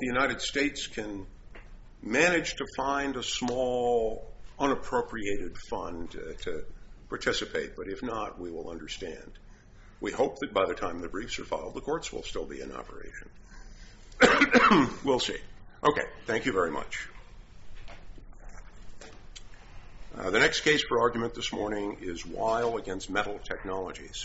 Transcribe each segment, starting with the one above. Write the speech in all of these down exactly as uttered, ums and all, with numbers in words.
the United States can manage to find a small, unappropriated fund to, to participate, but if not, we will understand. We hope that by the time the briefs are filed, the courts will still be in operation. We'll see. Okay, thank you very much. Uh, the next case for argument this morning is Weil against Metal Technologies.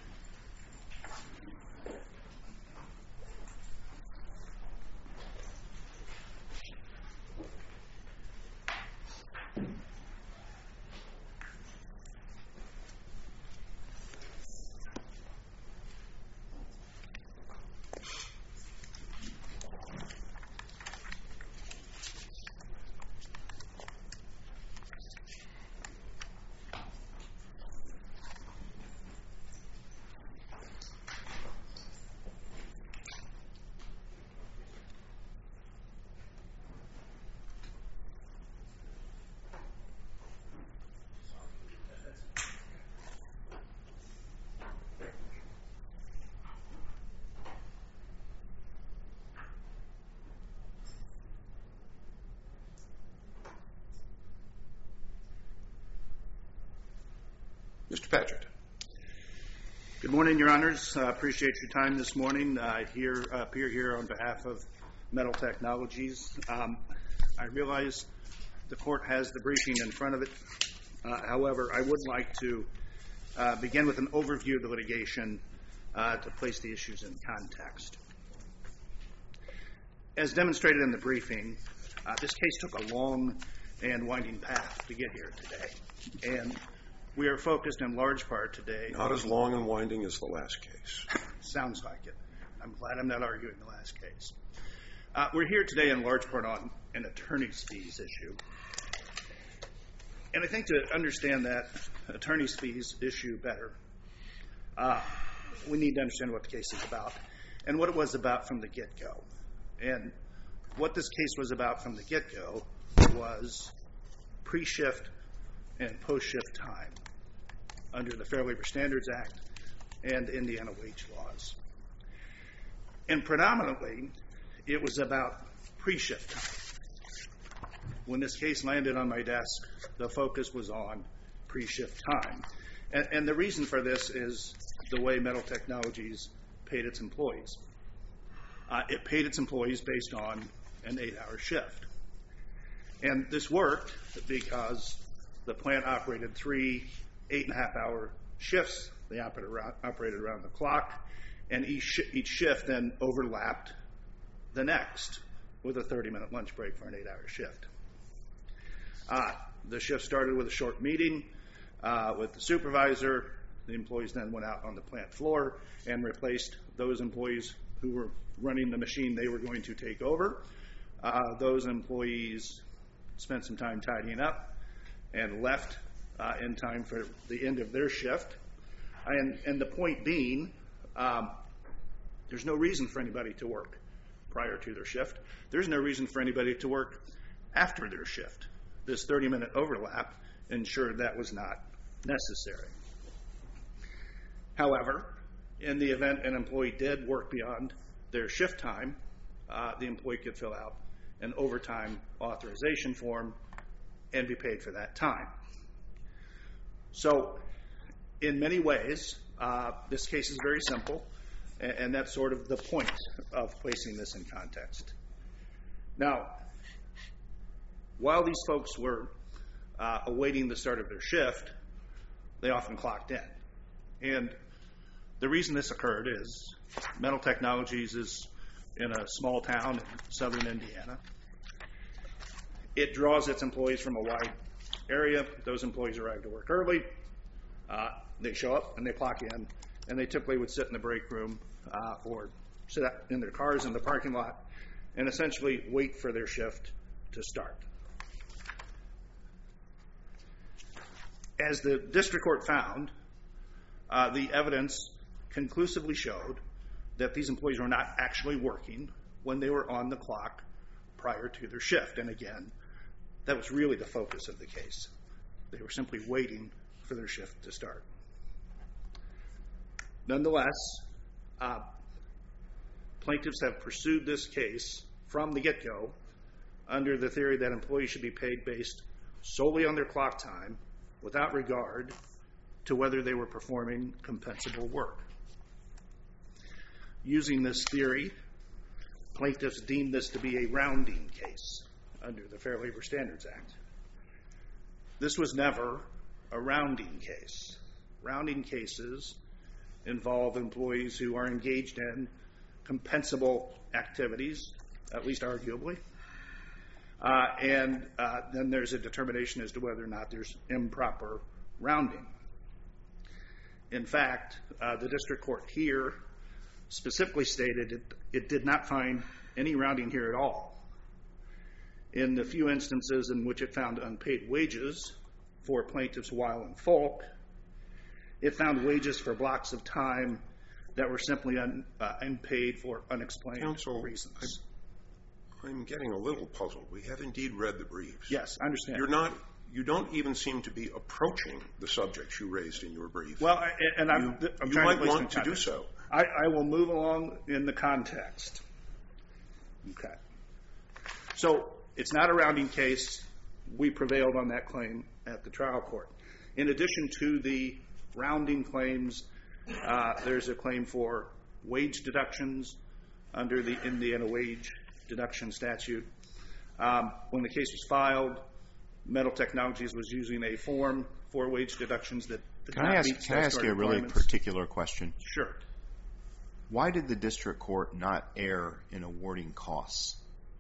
Mister Padgett. Good morning, Your Honors. I uh, appreciate your time this morning. I uh, here, uh, appear here on behalf of Metal Technologies. Um, I realize the court has the briefing in front of it. Uh, however, I would like to uh, begin with an overview of the litigation uh, to place the issues in context. As demonstrated in the briefing, uh, this case took a long and winding path to get here today. And we are focused in large part today. Not as long and winding as the last case. Sounds like it. I'm glad I'm not arguing the last case. Uh, we're here today in large part on an attorney's fees issue. And I think to understand that attorney's fees issue better, uh, we need to understand what the case is about and what it was about from the get-go. And what this case was about from the get-go was pre-shift and post-shift time under the Fair Labor Standards Act and Indiana wage laws. And predominantly, it was about pre-shift time. When this case landed on my desk, the focus was on pre-shift time. And, and the reason for this is the way Metal Technologies paid its employees. Uh, it paid its employees based on an eight-hour shift. And this worked because the plant operated three eight-and-a-half-hour shifts. They operated around, operated around the clock, and each, each shift then overlapped the next with a thirty-minute lunch break for an eight-hour shift. Uh, the shift started with a short meeting uh, with the supervisor. The employees then went out on the plant floor and replaced those employees who were running the machine they were going to take over. Uh, those employees spent some time tidying up and left uh, in time for the end of their shift. And, and the point being, um, there's no reason for anybody to work prior to their shift. There's no reason for anybody to work after their shift. This thirty-minute overlap ensured that was not necessary. However, in the event an employee did work beyond their shift time, uh, the employee could fill out an overtime authorization form and be paid for that time. So, in many ways, uh, this case is very simple, and, and that's sort of the point of placing this in context. Now, while these folks were uh, awaiting the start of their shift, they often clocked in. And the reason this occurred is Metal Technologies is in a small town in southern Indiana. It draws its employees from a wide area. Those employees arrive to work early. Uh, they show up and they clock in, and they typically would sit in the break room uh, or sit in their cars in the parking lot and essentially wait for their shift to start. As the district court found, uh, the evidence conclusively showed that these employees were not actually working when they were on the clock prior to their shift. And again, that was really the focus of the case. They were simply waiting for their shift to start. Nonetheless, uh, plaintiffs have pursued this case from the get-go under the theory that employees should be paid based solely on their clock time without regard to whether they were performing compensable work. Using this theory, plaintiffs deemed this to be a rounding case under the Fair Labor Standards Act. This was never a rounding case. Rounding cases involve employees who are engaged in compensable activities, at least arguably, uh, and uh, then there's a determination as to whether or not there's improper rounding. In fact, uh, the district court here specifically stated it, it did not find any rounding here at all. In the few instances in which it found unpaid wages for plaintiffs Weil and Folk, it found wages for blocks of time that were simply un, uh, unpaid for unexplained Counsel, reasons. I, I'm getting a little puzzled. We have indeed read the briefs. Yes, I understand. You're not. You don't even seem to be approaching the subjects you raised in your brief. Well, I, and I'm, you, I'm you trying might to want to do context. so. I, I will move along in the context. Okay. So it's not a rounding case. We prevailed on that claim at the trial court. In addition to the rounding claims, uh, there's a claim for wage deductions under the Indiana wage deduction statute. Um, when the case was filed, Metal Technologies was using a form for wage deductions that did Can not I ask, meet can I ask you a really requirements. particular question? Sure. Why did the district court not err in awarding costs?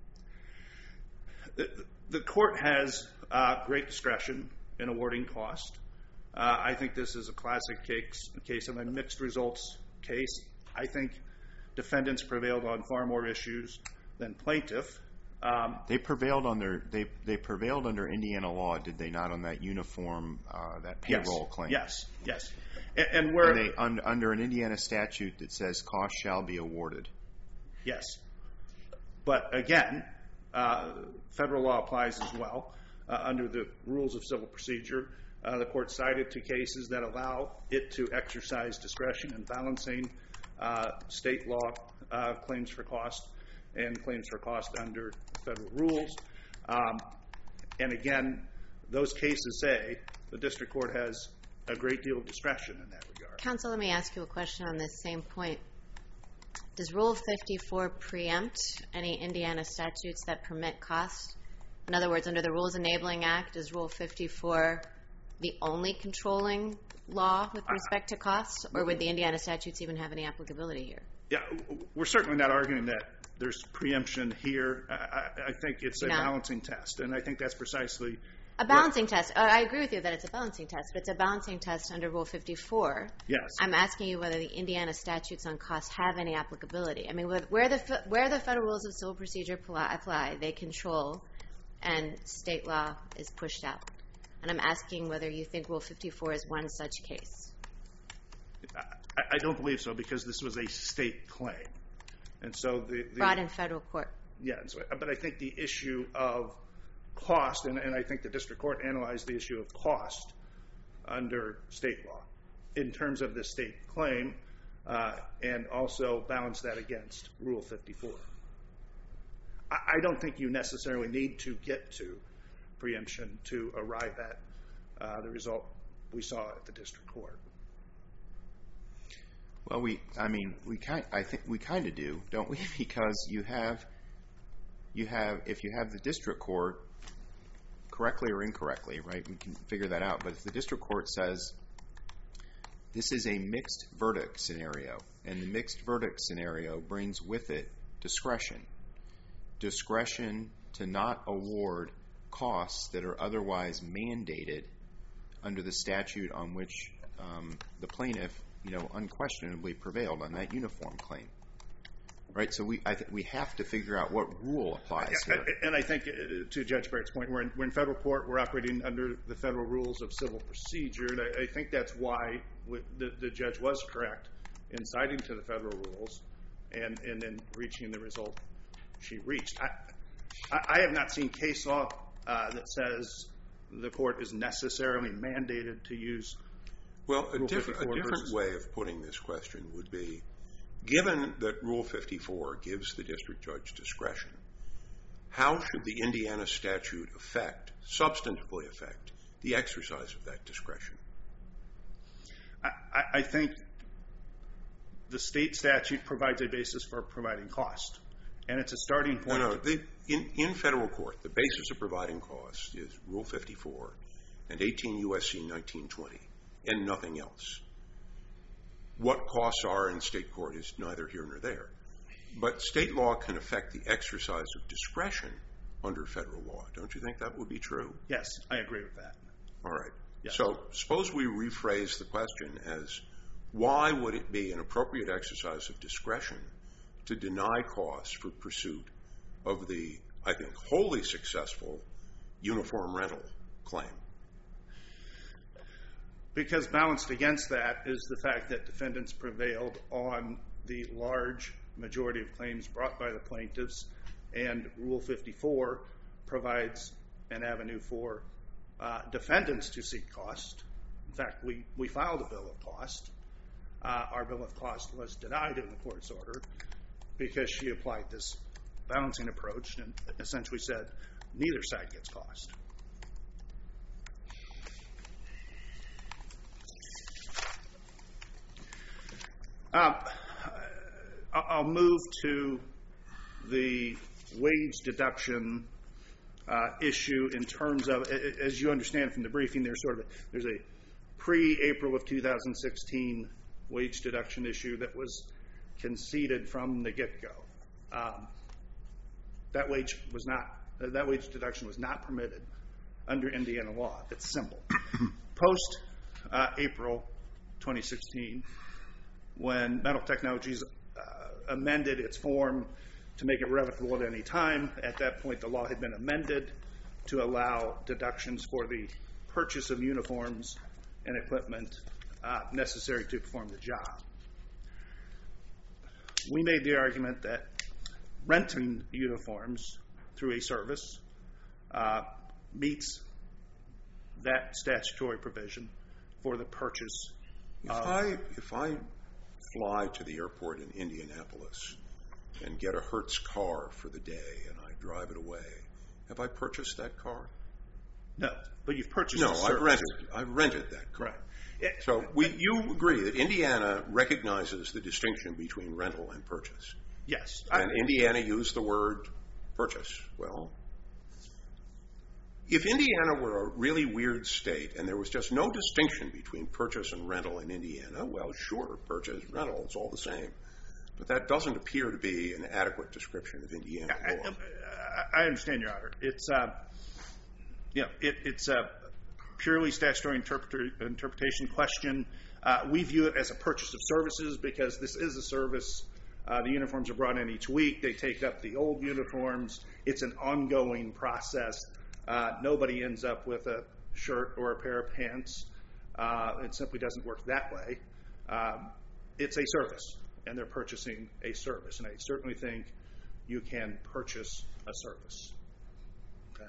The, the court has uh, great discretion in awarding cost. Uh, I think this is a classic case, a case of a mixed results case. I think defendants prevailed on far more issues than plaintiff. Um, They prevailed under they they prevailed under Indiana law, did they not, on that uniform uh, that payroll yes, claim? Yes, yes. And, and where And they un, under an Indiana statute that says costs shall be awarded. yes, but again, uh, federal law applies as well. Uh, under the rules of civil procedure, uh, the court cited two cases that allow it to exercise discretion in balancing uh, state law uh, claims for cost and claims for cost under federal rules. Um, and again, those cases say the district court has a great deal of discretion in that regard. Counsel, let me ask you a question on this same point. Does Rule fifty-four preempt any Indiana statutes that permit cost? In other words, under the Rules Enabling Act, is Rule fifty-four the only controlling law with respect to costs, or would the Indiana statutes even have any applicability here? Yeah, we're certainly not arguing that there's preemption here. I, I, I think it's a No. balancing test, and I think that's precisely A balancing test. Uh, I agree with you that it's a balancing test, but it's a balancing test under Rule fifty-four. yes. I'm asking you whether the Indiana statutes on costs have any applicability. I mean, where where the fe- where the federal rules of civil procedure apply, apply, they control, and state law is pushed out. And I'm asking whether you think Rule fifty-four is one such case. I, I don't believe so, because this was a state claim, and so the, the Brought in federal court. yeah. And so, but I think the issue of cost, and, and I think the district court analyzed the issue of cost under state law in terms of the state claim, uh, and also balanced that against Rule fifty-four. I, I don't think you necessarily need to get to preemption to arrive at uh, the result we saw at the district court. Well, we, I mean, we kind, I think we kind of do, don't we? Because you have, you have, if you have the district court, correctly or incorrectly, right? We can figure that out. But if the district court says this is a mixed verdict scenario, and the mixed verdict scenario brings with it discretion, discretion to not award costs that are otherwise mandated under the statute on which um, the plaintiff, you know, unquestionably prevailed on that uniform claim, right? So we, I th- we have to figure out what rule applies here. And I think, uh, to Judge Barrett's point, we're in, we're in federal court. We're operating under the federal rules of civil procedure, and I, I think that's why we, the, the judge was correct in citing to the federal rules, and and then reaching the result she reached. I, I, I have not seen case law uh, that says the court is necessarily mandated to use. Well, a, diff- a different versus- way of putting this question would be, given that Rule fifty-four gives the district judge discretion, how should the Indiana statute affect, substantively affect, the exercise of that discretion? I, I think the state statute provides a basis for providing cost, and it's a starting point. No, no. They, in, in federal court, the basis of providing cost is Rule fifty-four and eighteen U S C nineteen twenty, and nothing else. What costs are in state court is neither here nor there. But state law can affect the exercise of discretion under federal law. Don't you think that would be true? Yes, I agree with that. All right. Yes. So suppose we rephrase the question as, why would it be an appropriate exercise of discretion to deny costs for pursuit of the, I think, wholly successful uniform rental claim? Because balanced against that is the fact that defendants prevailed on the large majority of claims brought by the plaintiffs, and Rule fifty-four provides an avenue for uh, defendants to seek cost. In fact, we, we filed a bill of cost. Uh, our bill of cost was denied in the court's order because she applied this balancing approach and essentially said neither side gets cost. Um, I'll move to the wage deduction uh, issue in terms of, as you understand from the briefing, there's sort of a, there's a pre-April of two thousand sixteen wage deduction issue that was conceded from the get-go. Um, that wage was not uh, that wage deduction was not permitted under Indiana law. It's simple. Post uh, April twenty sixteen, when Metal Technologies uh, amended its form to make it revocable at any time, at that point the law had been amended to allow deductions for the purchase of uniforms and equipment uh, necessary to perform the job. We made the argument that renting uniforms through a service uh, meets that statutory provision for the purchase. If of, I if I fly to the airport in Indianapolis and get a Hertz car for the day and I drive it away, have I purchased that car? No, but you've purchased No, a service. I've rented. I've rented that car. Right. It, So we, you agree that Indiana recognizes the distinction between rental and purchase. yes. And Indiana used the word purchase. Well, if Indiana were a really weird state and there was just no distinction between purchase and rental in Indiana, well, sure, purchase, rental, it's all the same. But that doesn't appear to be an adequate description of Indiana I, law. I, I understand, Your Honor. It's, uh, you know, it, it's a purely statutory interpreter, interpretation question. Uh, we view it as a purchase of services because this is a service. Uh, the uniforms are brought in each week. They take up the old uniforms. It's an ongoing process. Uh, nobody ends up with a shirt or a pair of pants. Uh, it simply doesn't work that way. Um, it's a service, and they're purchasing a service. And I certainly think you can purchase a service. Okay.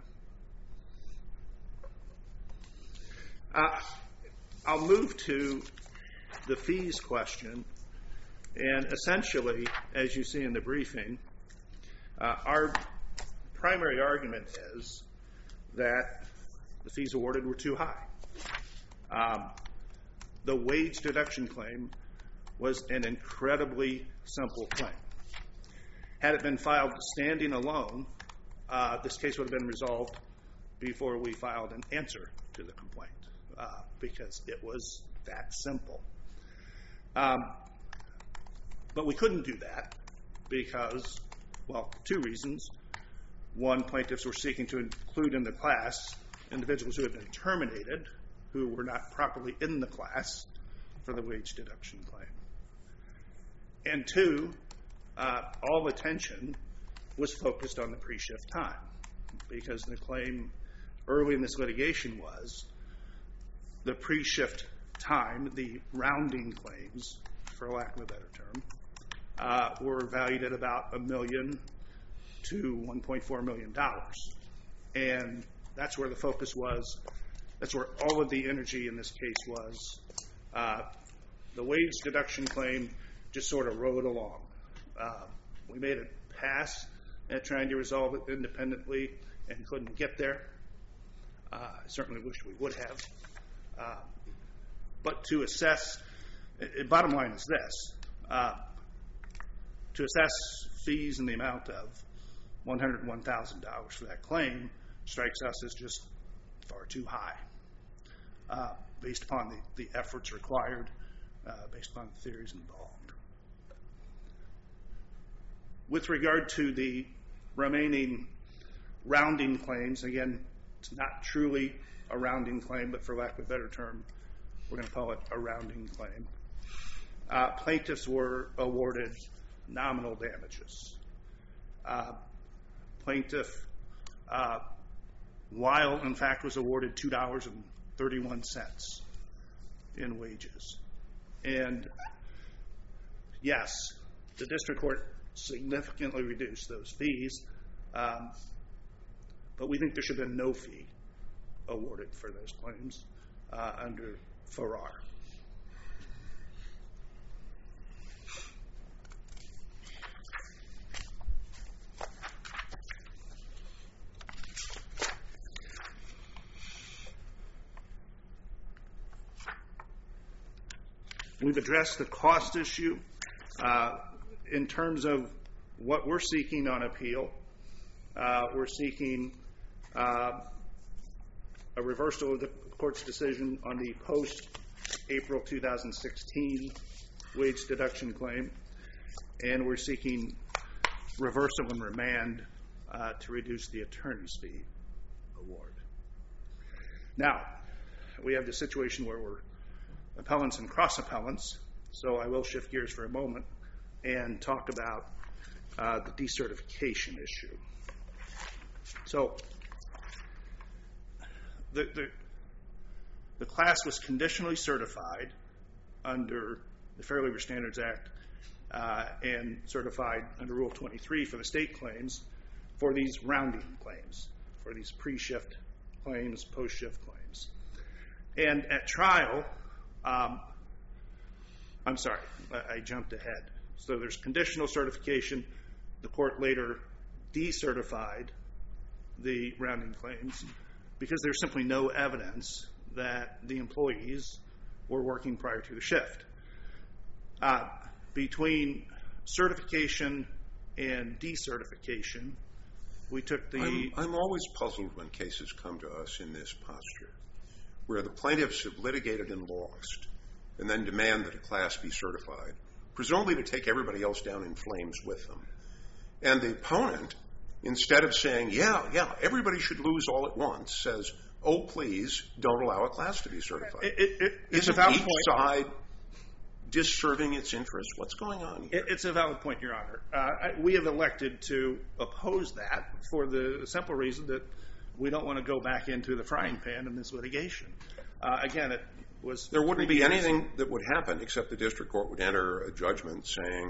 Uh, I'll move to the fees question. And essentially, as you see in the briefing, uh, our primary argument is that the fees awarded were too high. Um, the wage deduction claim was an incredibly simple claim. Had it been filed standing alone, uh, this case would have been resolved before we filed an answer to the complaint, uh, because it was that simple. Um, but we couldn't do that because, well, two reasons. One, plaintiffs were seeking to include in the class individuals who had been terminated, who were not properly in the class for the wage deduction claim. And two, uh, all attention was focused on the pre-shift time, because the claim early in this litigation was the pre-shift time, the rounding claims, for lack of a better term, uh, were valued at about a million to one point four million dollars. And that's where the focus was. That's where all of the energy in this case was. Uh, the wage deduction claim just sort of rode along. Uh, we made it pass at trying to resolve it independently and couldn't get there. Uh, I certainly wish we would have. Uh, but to assess, uh, bottom line is this, uh, to assess fees in the amount of one hundred one thousand dollars for that claim strikes us as just far too high, uh, based upon the, the efforts required, uh, based upon the theories involved. With regard to the remaining rounding claims, again, it's not truly a rounding claim, but for lack of a better term, we're going to call it a rounding claim. Uh, plaintiffs were awarded nominal damages. Uh, plaintiff, uh, while in fact was awarded two dollars and thirty-one cents in wages. And yes, the district court significantly reduced those fees, um, but we think there should have been no fee awarded for those claims uh, under Farrar. We've addressed the cost issue. Uh, in terms of what we're seeking on appeal, uh, we're seeking uh, a reversal of the court's decision on the post-April two thousand sixteen wage deduction claim, and we're seeking reversal and remand uh, to reduce the attorney's fee award. Now, we have the situation where we're appellants and cross-appellants, so I will shift gears for a moment and talk about uh, the decertification issue. So, the, the, the class was conditionally certified under the Fair Labor Standards Act uh, and certified under Rule twenty-three for the state claims for these rounding claims, for these pre-shift claims, post-shift claims. And at trial, um, I'm sorry, I, I jumped ahead. So there's conditional certification. The court later decertified the rounding claims because there's simply no evidence that the employees were working prior to the shift. Uh, between certification and decertification, we took the... I'm, I'm always puzzled when cases come to us in this posture, where the plaintiffs have litigated and lost, and then demand that a class be certified, presumably to take everybody else down in flames with them. And the opponent, instead of saying, yeah, yeah, everybody should lose all at once, says, oh, please, don't allow a class to be certified. It, it, it, it's Isn't a valid each point. side disserving its interest? What's going on here? It, it's a valid point, Your Honor. Uh, I, we have elected to oppose that for the simple reason that we don't want to go back into the frying pan in this litigation. Uh, again, it was... There wouldn't be anything that would happen except the district court would enter a judgment saying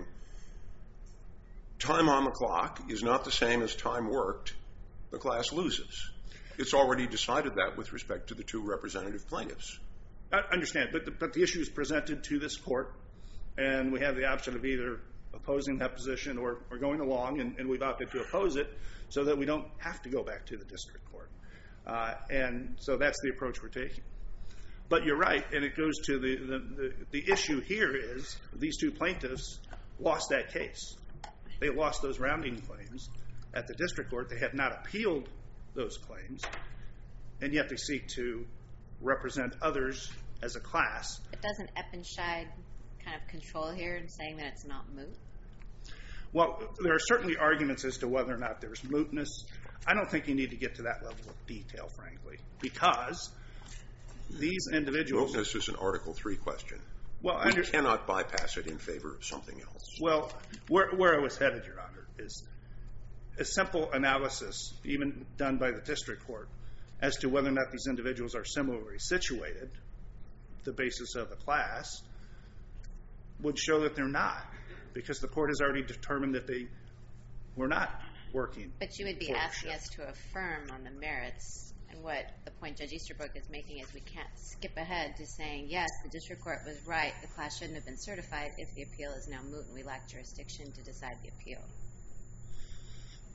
time on the clock is not the same as time worked. The class loses. It's already decided that with respect to the two representative plaintiffs. I understand, but the, but the issue is presented to this court, and we have the option of either opposing that position or, or going along, and, and we've opted to oppose it so that we don't have to go back to the district court. Uh, and so that's the approach we're taking. But you're right, and it goes to the, the, the, the issue here is these two plaintiffs lost that case. They lost those rounding claims at the district court. They have not appealed those claims, and yet they seek to represent others as a class. But doesn't Eppenscheid kind of control here in saying that it's not moot? Well, there are certainly arguments as to whether or not there's mootness. I don't think you need to get to that level of detail, frankly, because these individuals... Mootness is an Article three question. Well, we under, cannot bypass it in favor of something else. Well, where, where I was headed, Your Honor, is a simple analysis, even done by the district court, as to whether or not these individuals are similarly situated, the basis of a class, would show that they're not, because the court has already determined that they were not working. But you would be asking us to affirm on the merits, and what the point Judge Easterbrook is making is we can't skip ahead to saying, yes, the district court was right, the class shouldn't have been certified if the appeal is now moot and we lack jurisdiction to decide the appeal.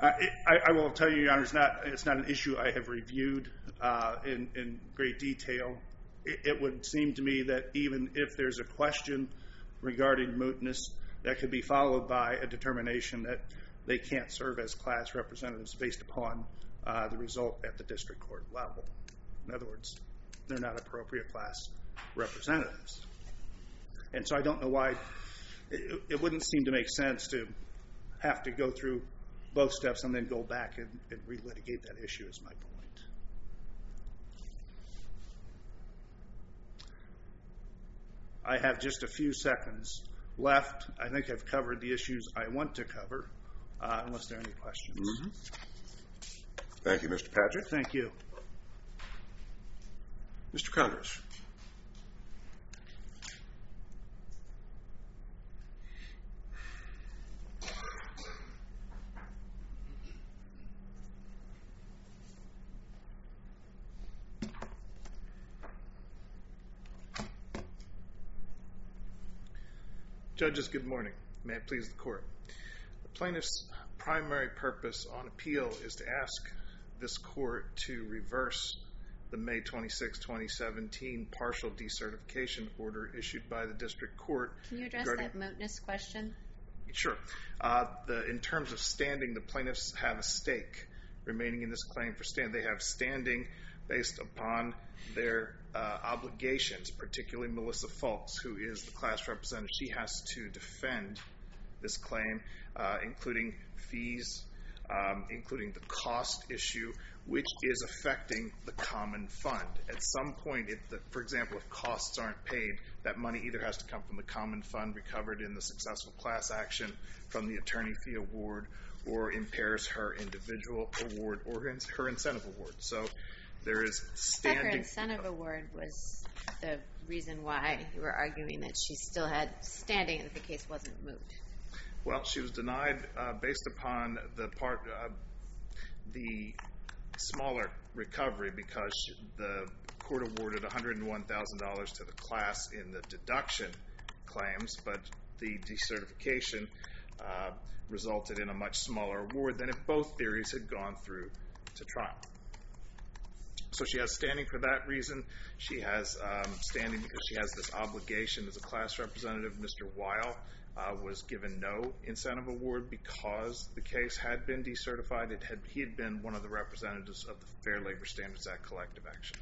Uh, it, I, I will tell you, Your Honor, it's not, it's not an issue I have reviewed uh, in, in great detail. It, it would seem to me that even if there's a question regarding mootness, that could be followed by a determination that they can't serve as class representatives based upon uh, the result at the district court level. In other words, they're not appropriate class representatives. And so I don't know why it, it wouldn't seem to make sense to have to go through both steps and then go back and, and relitigate that issue is my point. I have just a few seconds left. I think I've covered the issues I want to cover, uh, unless there are any questions. Mm-hmm. Thank you, Mister Padgett. Thank you. Mister Connors. Judges, good morning. May it please the court. The plaintiff's primary purpose on appeal is to ask this court to reverse the May twenty-sixth, twenty seventeen partial decertification order issued by the district court. Can you address regarding... that mootness question? Sure. Uh, the, in terms of standing, the plaintiffs have a stake remaining in this claim for stand. They have standing based upon their uh, obligations, particularly Melissa Fulks, who is the class representative. She has to defend this claim, uh, including fees, um, including the cost issue, which is affecting the common fund. At some point, if the, for example, if costs aren't paid, that money either has to come from the common fund recovered in the successful class action, from the attorney fee award, or impairs her individual award or her incentive award. So there is standing. Her incentive award was the reason why you were arguing that she still had standing and that the case wasn't moot. Well, she was denied uh, based upon the part, uh, the smaller recovery, because the court awarded one hundred one thousand dollars to the class in the deduction claims, but the decertification uh, resulted in a much smaller award than if both theories had gone through to trial. So she has standing for that reason. She has um, standing because she has this obligation as a class representative. Mister Weil uh, was given no incentive award because the case had been decertified. It had, he had been one of the representatives of the Fair Labor Standards Act collective action.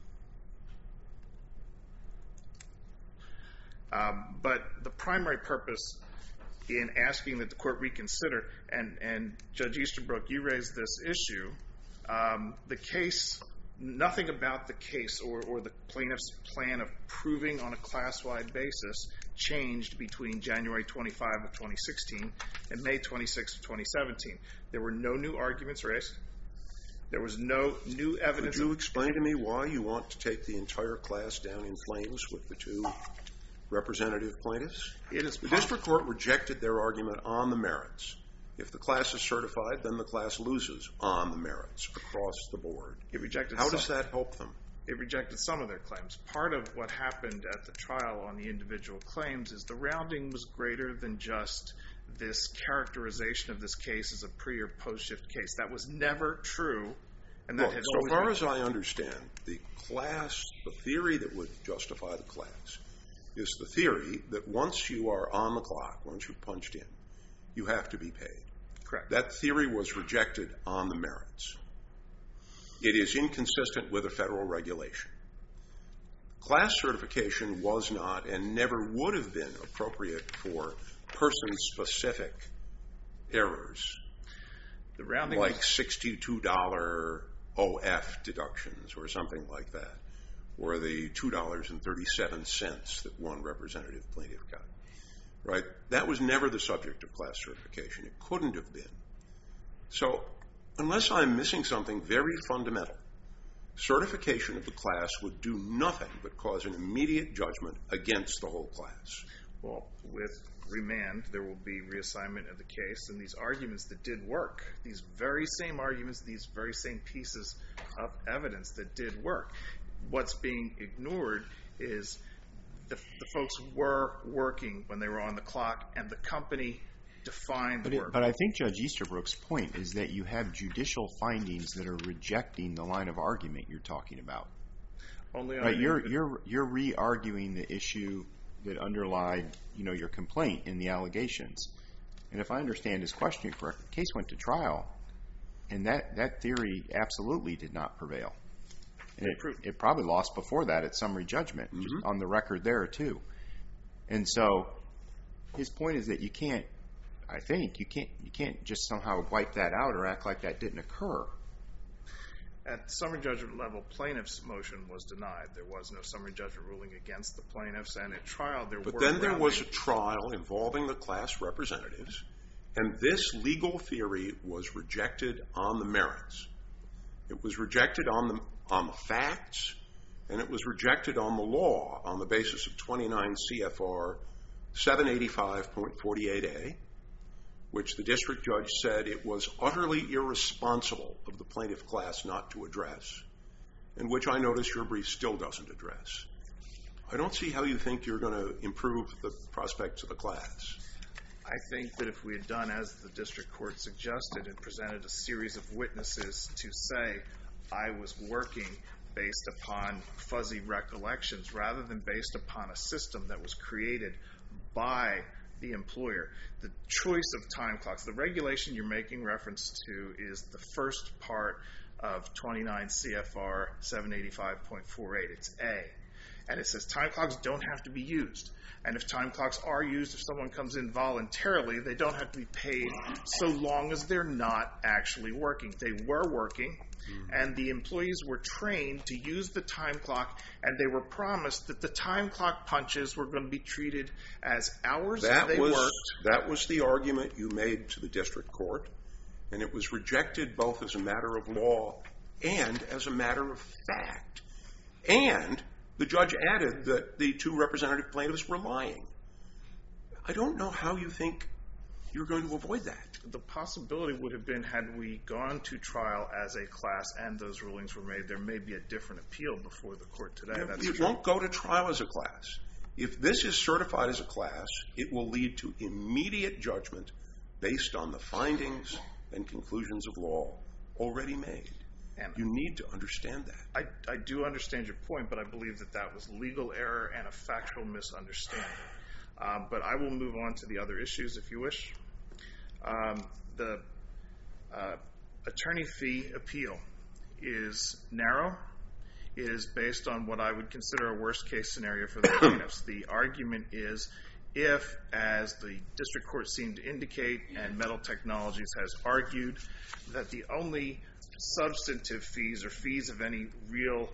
Um, but the primary purpose in asking that the court reconsider, and, and Judge Easterbrook, you raised this issue, um, the case, nothing about the case or, or the plaintiff's plan of proving on a class-wide basis changed between January twenty-fifth of twenty sixteen and May twenty-sixth of twenty seventeen. There were no new arguments raised. There was no new evidence. Could you explain to me why you want to take the entire class down in flames with the two representative plaintiffs? It is the district court rejected their argument on the merits. If the class is certified, then the class loses on the merits across the board. It rejected How some, does that help them? It rejected some of their claims. Part of what happened at the trial on the individual claims is the rounding was greater than just this characterization of this case as a pre- or post-shift case. That was never true. And that Look, had so far been... as I understand, the class, the theory that would justify the class is the theory that once you are on the clock, once you're punched in, you have to be paid. Correct. That theory was rejected on the merits. It is inconsistent with a federal regulation. Class certification was not and never would have been appropriate for person-specific errors, the rounding like was... sixty-two dollars O F deductions or something like that, or the two dollars and thirty-seven cents that one representative plaintiff got. Right? That was never the subject of class certification. It couldn't have been. So, unless I'm missing something very fundamental, certification of the class would do nothing but cause an immediate judgment against the whole class. Well, with remand, there will be reassignment of the case, and these arguments that did work, these very same arguments, these very same pieces of evidence that did work, what's being ignored is the, the folks were working when they were on the clock, and the company defined But, work. it, but I think Judge Easterbrook's point is that you have judicial findings that are rejecting the line of argument you're talking about. Only on Right? an You're individ- you're you're re-arguing the issue that underlied, you know, your complaint in the allegations. And if I understand his question correctly, the case went to trial, and that, that theory absolutely did not prevail. And it, it probably lost before that at summary judgment, Mm-hmm. just on the record there too. And so his point is that you can't, I think, you can't you can't just somehow wipe that out or act like that didn't occur. At summary judgment level, plaintiff's motion was denied. There was no summary judgment ruling against the plaintiffs, and at trial there But were then there rounding- was a trial involving the class representatives, and this legal theory was rejected on the merits. It was rejected on the on the facts, and it was rejected on the law on the basis of twenty-nine C F R seven eighty-five point forty-eight A, which the district judge said it was utterly irresponsible of the plaintiff class not to address, and which I notice your brief still doesn't address. I don't see how you think you're going to improve the prospects of the class. I think that if we had done as the district court suggested and presented a series of witnesses to say, I was working based upon fuzzy recollections rather than based upon a system that was created by the employer. The choice of time clocks, the regulation you're making reference to is the first part of twenty-nine C F R seven eighty-five point forty-eight. It's A. And it says time clocks don't have to be used. And if time clocks are used, if someone comes in voluntarily, they don't have to be paid so long as they're not actually working. They were working, and the employees were trained to use the time clock, and they were promised that the time clock punches were going to be treated as hours That they was worked. that was the argument you made to the district court, and it was rejected both as a matter of law and as a matter of fact. And the judge added that the two representative plaintiffs were lying. I don't know how you think you're going to avoid that. The possibility would have been, had we gone to trial as a class and those rulings were made, there may be a different appeal before the court today. You know, That's it true. won't go to trial as a class. If this is certified as a class, it will lead to immediate judgment based on the findings and conclusions of law already made. And You need to understand that. I, I do understand your point, but I believe that that was legal error and a factual misunderstanding. Um, but I will move on to the other issues if you wish. Um, the uh, attorney fee appeal is narrow. It is based on what I would consider a worst case scenario for the plaintiffs. The argument is if, as the district court seemed to indicate and Metal Technologies has argued, that the only substantive fees or fees of any real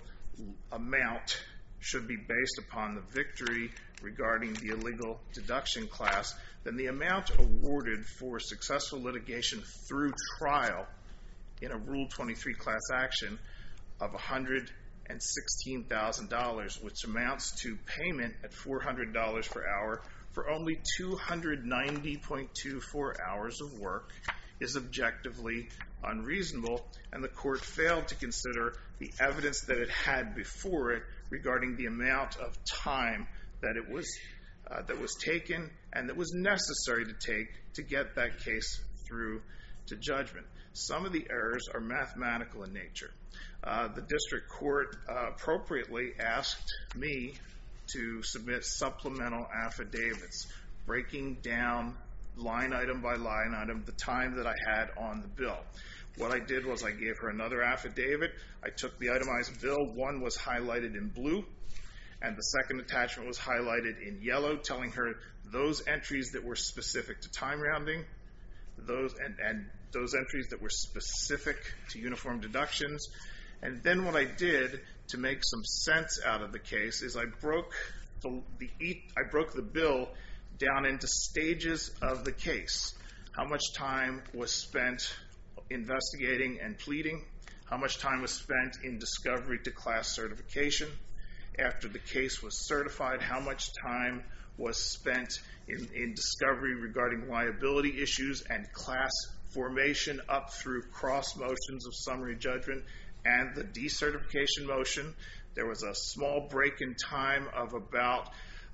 amount should be based upon the victory regarding the illegal deduction class, then the amount awarded for successful litigation through trial in a Rule twenty-three class action of one hundred sixteen thousand dollars, which amounts to payment at four hundred dollars per hour for only two hundred ninety point two four hours of work, is objectively unreasonable, and the court failed to consider the evidence that it had before it regarding the amount of time that it was uh, that was taken and that was necessary to take to get that case through to judgment. Some of the errors are mathematical in nature. Uh, the district court uh, appropriately asked me to submit supplemental affidavits breaking down line item by line item the time that I had on the bill. What I did was I gave her another affidavit. I took the itemized bill. One was highlighted in blue, and the second attachment was highlighted in yellow, telling her those entries that were specific to time rounding, those and, and those entries that were specific to uniform deductions. And then what I did to make some sense out of the case is I broke the, the I broke the bill down into stages of the case. How much time was spent investigating and pleading? How much time was spent in discovery to class certification? After the case was certified, how much time was spent in, in discovery regarding liability issues and class formation up through cross motions of summary judgment and the decertification motion? There was a small break in time of about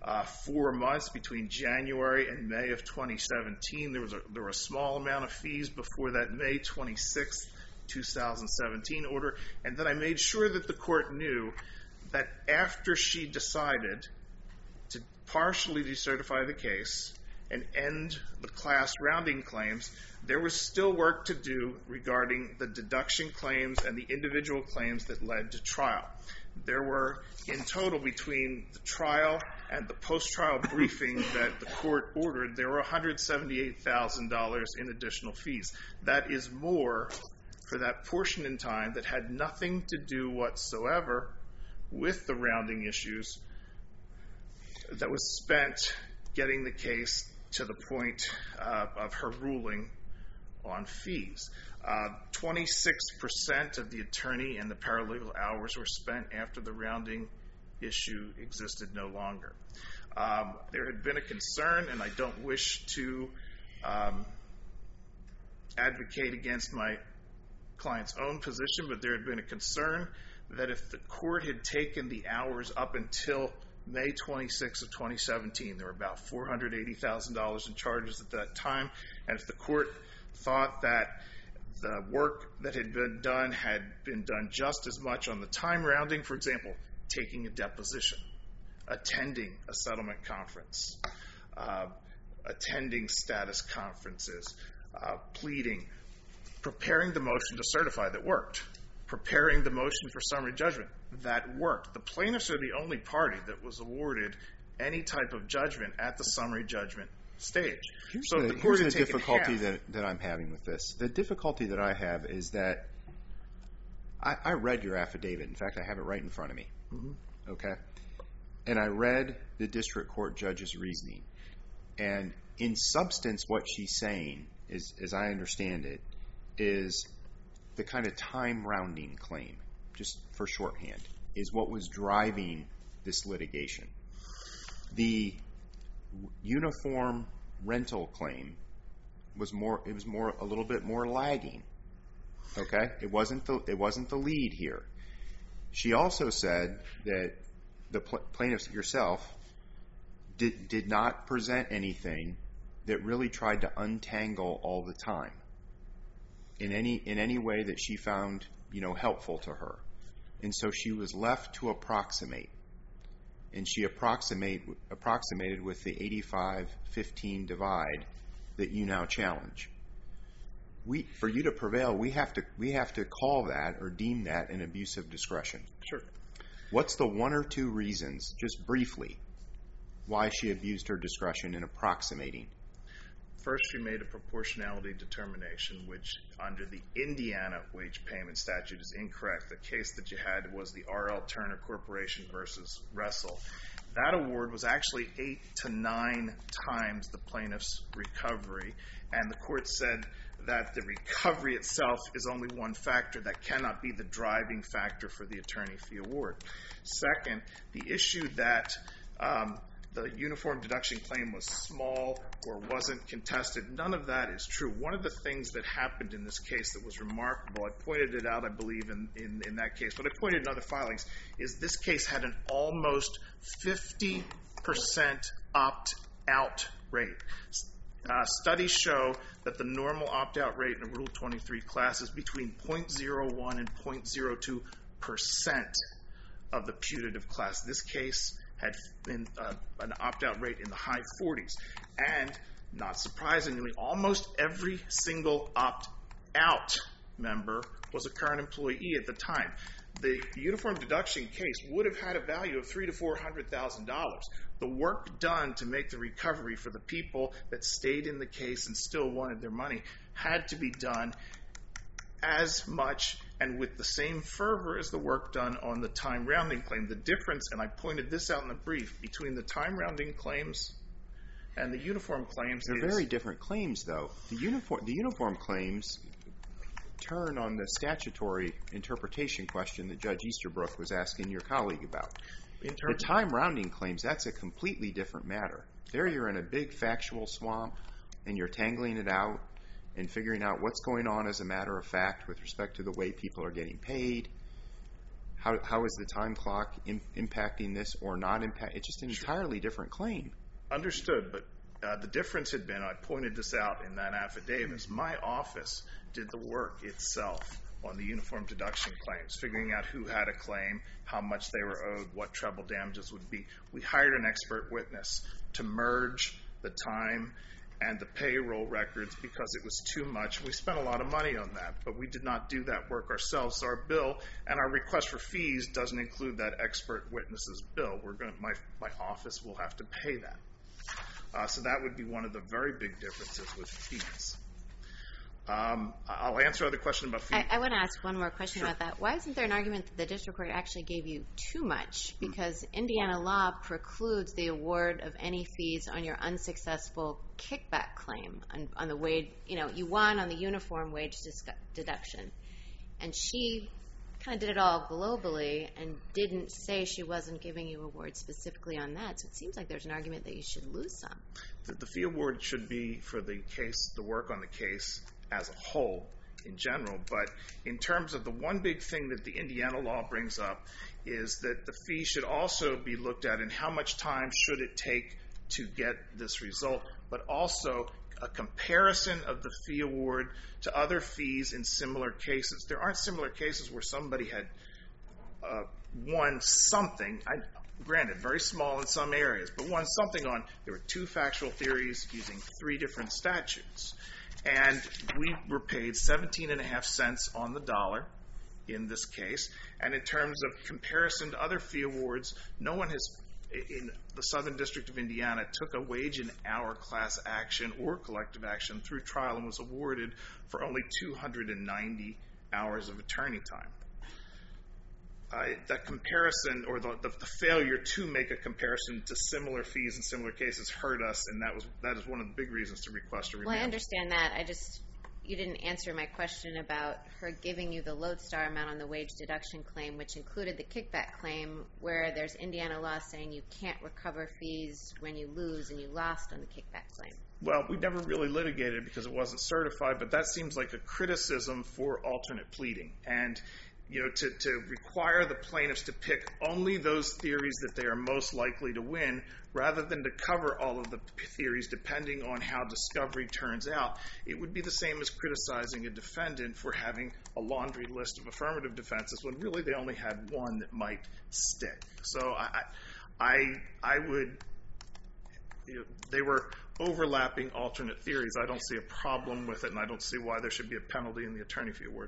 uh, four months between January and May of twenty seventeen. There was a, there were a small amount of fees before that May twenty-sixth, two thousand seventeen order. And then I made sure that the court knew that after she decided to partially decertify the case and end the class rounding claims, there was still work to do regarding the deduction claims and the individual claims that led to trial. There were, in total, between the trial and the post-trial briefing that the court ordered, there were one hundred seventy-eight thousand dollars in additional fees. That is more for that portion in time that had nothing to do whatsoever with the rounding issues that was spent getting the case to the point uh, of her ruling on fees. Uh, twenty-six percent of the attorney and the paralegal hours were spent after the rounding issue existed no longer. Um, there had been a concern, and I don't wish to um, advocate against my client's own position, but there had been a concern that if the court had taken the hours up until May twenty-sixth of twenty seventeen, there were about four hundred eighty thousand dollars in charges at that time, and if the court thought that the work that had been done had been done just as much on the time rounding, for example, taking a deposition, attending a settlement conference, uh, attending status conferences, uh, pleading, preparing the motion to certify that worked, preparing the motion for summary judgment that worked. The plaintiffs are the only party that was awarded any type of judgment at the summary judgment stage. Here's so the, the, court here's the had taken difficulty half. that, that I'm having with this. The difficulty that I have is that I, I read your affidavit. In fact, I have it right in front of me. Mm-hmm. Okay? And I read the district court judge's reasoning. And in substance, what she's saying, is, as I understand it, is the kind of time rounding claim, just for shorthand, is what was driving this litigation. The uniform rental claim was more, it was more, a little bit more lagging. Okay? It wasn't the, it wasn't the lead here. She also said that the pl- plaintiffs yourself did, did not present anything that really tried to untangle all the time in any, in any way that she found, you know, helpful to her. And so she was left to approximate. And she approximate, approximated with the eighty-five fifteen divide that you now challenge. We, for you to prevail, we have to we have to call that or deem that an abuse of discretion. Sure. What's the one or two reasons, just briefly, why she abused her discretion in approximating? First, she made a proportionality determination, which under the Indiana wage payment statute is incorrect. The case that you had was the R L Turner Corporation versus Russell. That award was actually eight to nine times the plaintiff's recovery, and the court said that the recovery itself is only one factor that cannot be the driving factor for the attorney fee award. Second, the issue that um, the uniform deduction claim was small or wasn't contested, none of that is true. One of the things that happened in this case that was remarkable, I pointed it out, I believe, in, in, in that case, but I pointed in other filings, is this case had an almost fifty percent opt-out rate. Uh, studies show that the normal opt-out rate in a Rule twenty-three class is between zero point zero one and zero point zero two percent of the putative class. This case had been uh, an opt-out rate in the high forties. And, not surprisingly, almost every single opt-out member was a current employee at the time. The uniform deduction case would have had a value of three to four hundred thousand dollars. The work done to make the recovery for the people that stayed in the case and still wanted their money had to be done as much and with the same fervor as the work done on the time rounding claim. The difference, and I pointed this out in the brief, between the time rounding claims and the uniform claims They're is... very different claims, though. The uniform, the uniform claims turn on the statutory interpretation question that Judge Easterbrook was asking your colleague about. In The terms time rounding claims, that's a completely different matter. There you're in a big factual swamp, and you're tangling it out and figuring out what's going on as a matter of fact with respect to the way people are getting paid, how how is the time clock in, impacting this or not impact? It's just an entirely different claim. Understood, but uh, the difference had been, I pointed this out in that affidavit, my office did the work itself on the uniform deduction claims, figuring out who had a claim, how much they were owed, what treble damages would be. We hired an expert witness to merge the time and the payroll records because it was too much. We spent a lot of money on that, but we did not do that work ourselves. So our bill and our request for fees doesn't include that expert witness's bill. We're going, my, my office will have to pay that. Uh, so that would be one of the very big differences with fees. Um, I'll answer other questions about fees. I, I want to ask one more question Sure. about that. Why isn't there an argument that the district court actually gave you too much? Because mm-hmm. Indiana law precludes the award of any fees on your unsuccessful kickback claim on, on the wage. You know, you won on the uniform wage discu- deduction, and she kind of did it all globally and didn't say she wasn't giving you awards specifically on that. So it seems like there's an argument that you should lose some. The, the fee award should be for the case, the work on the case as a whole in general, but in terms of the one big thing that the Indiana law brings up is that the fee should also be looked at in how much time should it take to get this result, but also a comparison of the fee award to other fees in similar cases. There aren't similar cases where somebody had uh, won something, I, granted very small in some areas, but won something on, there were two factual theories using three different statutes. And we were paid seventeen and a half cents on the dollar in this case. And in terms of comparison to other fee awards, no one has, in the Southern District of Indiana, took a wage and hour class action or collective action through trial and was awarded for only two hundred ninety hours of attorney time. Uh, that comparison, or the, the, the failure to make a comparison to similar fees in similar cases hurt us, and that was that is one of the big reasons to request a remand. Well, I understand that. I just, you didn't answer my question about her giving you the lodestar amount on the wage deduction claim, which included the kickback claim, where there's Indiana law saying you can't recover fees when you lose, and you lost on the kickback claim. Well, we never really litigated because it wasn't certified, but that seems like a criticism for alternate pleading. And you know, to, to require the plaintiffs to pick only those theories that they are most likely to win, rather than to cover all of the theories depending on how discovery turns out, it would be the same as criticizing a defendant for having a laundry list of affirmative defenses when really they only had one that might stick. So I, I, I would, you know, they were overlapping alternate theories. I don't see a problem with it, and I don't see why there should be a penalty in the attorney fee award.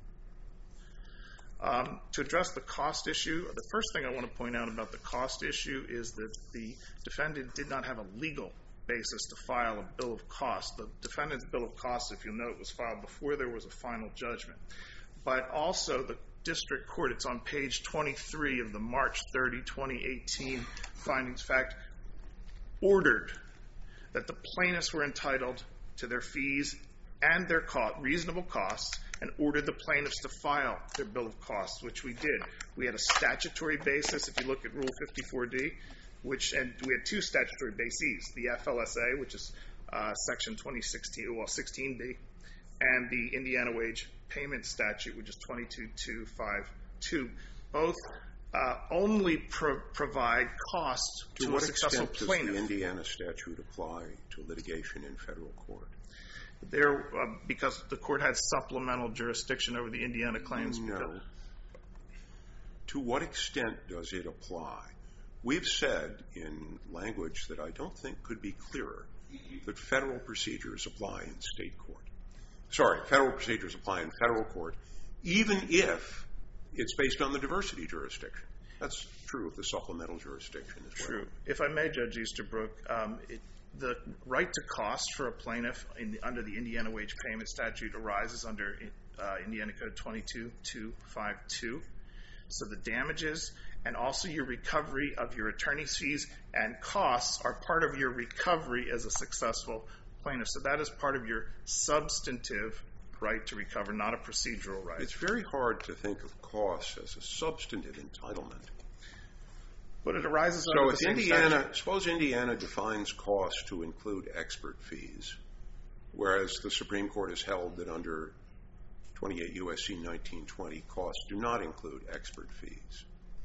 Um, to address the cost issue, the first thing I want to point out about the cost issue is that the defendant did not have a legal basis to file a bill of costs. The defendant's bill of costs, if you'll note, was filed before there was a final judgment. But also the district court, it's on page twenty-three of the March thirtieth, twenty eighteen findings fact, ordered that the plaintiffs were entitled to their fees and their co- reasonable costs, and ordered the plaintiffs to file their bill of costs, which we did. We had a statutory basis, if you look at Rule fifty-four D, which, and we had two statutory bases, the F L S A, which is uh, Section twenty sixteen, well, sixteen B, and the Indiana Wage Payment Statute, which is twenty-two two fifty-two. Both uh, only pro- provide costs to, to a what successful extent plaintiff. Does the Indiana statute apply to litigation in federal court? There, uh, because the court had supplemental jurisdiction over the Indiana claims. No. To what extent does it apply? We've said in language that I don't think could be clearer that federal procedures apply in state court. Sorry, federal procedures apply in federal court, even if it's based on the diversity jurisdiction. That's true of the supplemental jurisdiction as well. True. If I may, Judge Easterbrook, um, it, the right to cost for a plaintiff in the, under the Indiana Wage Payment Statute arises under uh, Indiana Code twenty-two two fifty-two. So the damages and also your recovery of your attorney's fees and costs are part of your recovery as a successful plaintiff. So that is part of your substantive right to recover, not a procedural right. It's very hard to think of costs as a substantive entitlement. But it arises so under if the same Indiana, statute. suppose Indiana defines costs to include expert fees, whereas the Supreme Court has held that under twenty-eight U S C nineteen twenty costs do not include expert fees.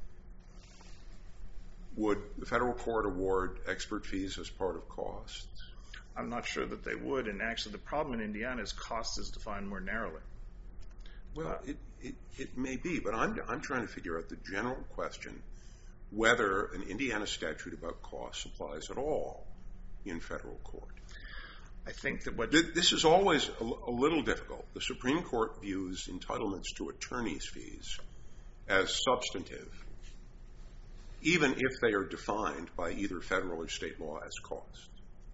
Would the federal court award expert fees as part of costs? I'm not sure that they would, and actually the problem in Indiana is cost is defined more narrowly. Well, it, it, it may be, but I'm, I'm trying to figure out the general question whether an Indiana statute about costs applies at all in federal court. I think that what... This is always a, a little difficult. The Supreme Court views entitlements to attorney's fees as substantive, even if they are defined by either federal or state law as cost.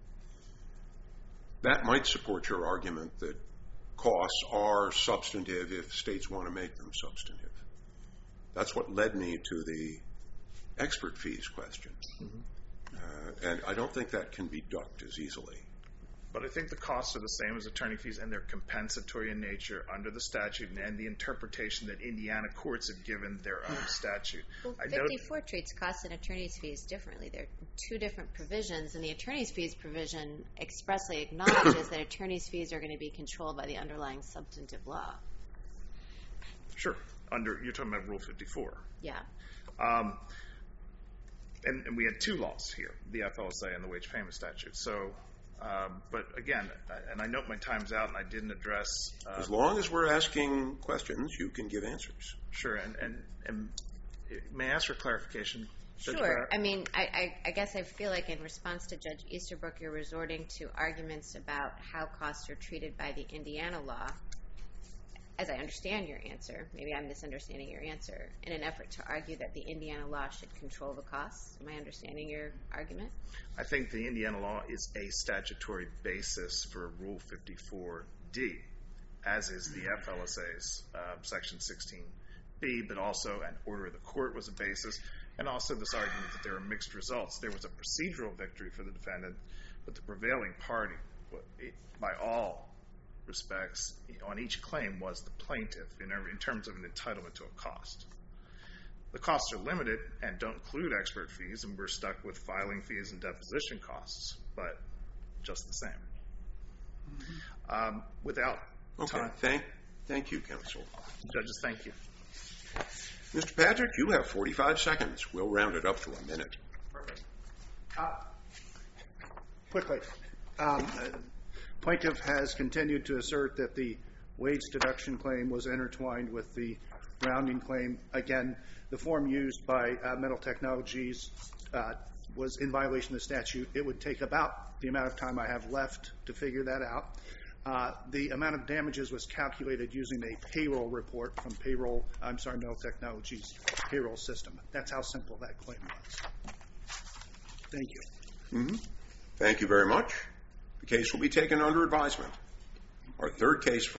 That might support your argument that costs are substantive if states want to make them substantive. That's what led me to the expert fees question. Mm-hmm. uh, and I don't think that can be ducked as easily. But I think the costs are the same as attorney fees, and they're compensatory in nature under the statute and the interpretation that Indiana courts have given their own statute. Well, I know fifty-four treats costs and attorney's fees differently. They're two different provisions, and the attorney's fees provision expressly acknowledges that attorney's fees are going to be controlled by the underlying substantive law. Sure. Under you're talking about Rule fifty-four. Yeah. Um, and, and we had two laws here, the F L S A and the wage payment statute. So... Um, but again, and I note my time's out, and I didn't address... Uh, as long as we're asking questions, you can give answers. Sure, and, and, and may I ask for clarification? Judge sure. Barrett? I mean, I, I, I guess I feel like in response to Judge Easterbrook, you're resorting to arguments about how costs are treated by the Indiana law. As I understand your answer, maybe I'm misunderstanding your answer, in an effort to argue that the Indiana law should control the costs. Am I understanding your argument? I think the Indiana law is a statutory basis for Rule fifty-four D, as is the F L S A's uh, Section sixteen B, but also an order of the court was a basis, and also this argument that there are mixed results. There was a procedural victory for the defendant, but the prevailing party, by all respects, on each claim was the plaintiff in, in terms of an entitlement to a cost. The costs are limited and don't include expert fees, and we're stuck with filing fees and deposition costs, but just the same. Mm-hmm. Um, without okay. time... Thank, thank you, counsel. Judges, thank you. Mister Patrick, you have forty-five seconds. We'll round it up to a minute. Perfect. Uh, quickly. Um, Plaintiff has continued to assert that the wage deduction claim was intertwined with the rounding claim. Again, the form used by uh, Metal Technologies uh, was in violation of the statute. It would take about the amount of time I have left to figure that out. Uh, the amount of damages was calculated using a payroll report from payroll, I'm sorry, Metal Technologies payroll system. That's how simple that claim was. Thank you. Mm-hmm. Thank you very much. The case will be taken under advisement. Our third case